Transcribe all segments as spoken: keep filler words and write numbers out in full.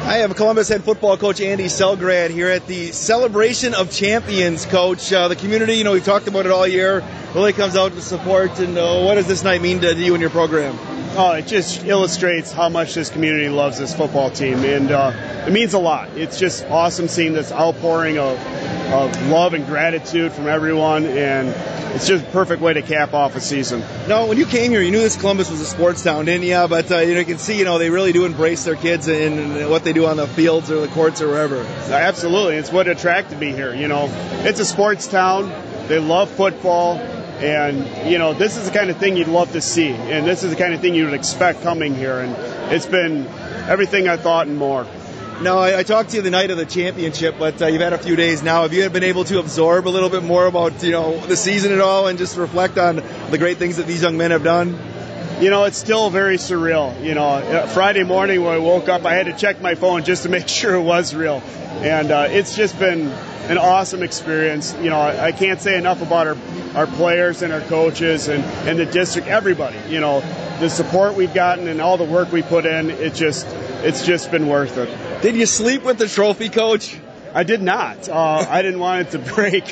I have Columbus head football coach Andy Selgrad here at the Celebration of Champions, Coach. Uh, the community, you know, we've talked about it all year, really comes out to support. And uh, what does this night mean to you and your program? Oh, it just illustrates how much this community loves this football team, and uh, it means a lot. It's just awesome seeing this outpouring of, of love and gratitude from everyone, and it's just a perfect way to cap off a season. No, when you came here, you knew this Columbus was a sports town, didn't you? But uh, you know, you can see, you know, they really do embrace their kids and what they do on the fields or the courts or wherever. Absolutely, it's what attracted me here. You know, it's a sports town. They love football. And, you know, this is the kind of thing you'd love to see. And this is the kind of thing you would expect coming here. And it's been everything I thought and more. No, I, I talked to you the night of the championship, but uh, you've had a few days now. Have you been able to absorb a little bit more about, you know, the season at all and just reflect on the great things that these young men have done? You know, it's still very surreal. You know, Friday morning when I woke up, I had to check my phone just to make sure it was real. And uh, it's just been an awesome experience. You know, I, I can't say enough about our, our players and our coaches and, and the district, everybody. You know, the support we've gotten and all the work we put in, it just, it's just been worth it. Did you sleep with the trophy, Coach? I did not. Uh, I didn't want it to break.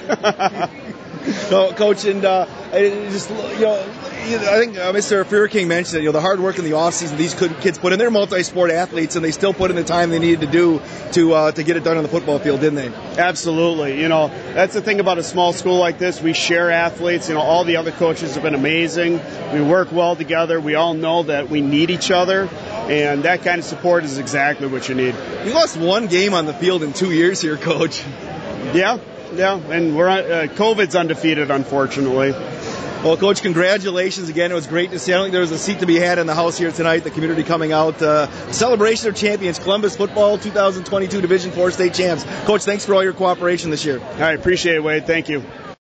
No, Coach, and uh, just, you know, I think uh, Mister Furking mentioned it, you know, the hard work in the offseason these kids put in. They're multi-sport athletes, and they still put in the time they needed to do to uh, to get it done on the football field, didn't they? Absolutely. You know, that's the thing about a small school like this. We share athletes. You know, all the other coaches have been amazing. We work well together. We all know that we need each other, and that kind of support is exactly what you need. You lost one game on the field in two years here, Coach. Yeah, yeah, and we're uh, COVID's undefeated, unfortunately. Well, Coach, congratulations again. It was great to see. I don't think there was a seat to be had in the house here tonight, the community coming out. Uh, Celebration of Champions, Columbus Football twenty twenty-two Division four state champs. Coach, thanks for all your cooperation this year. I appreciate it, Wade. Thank you.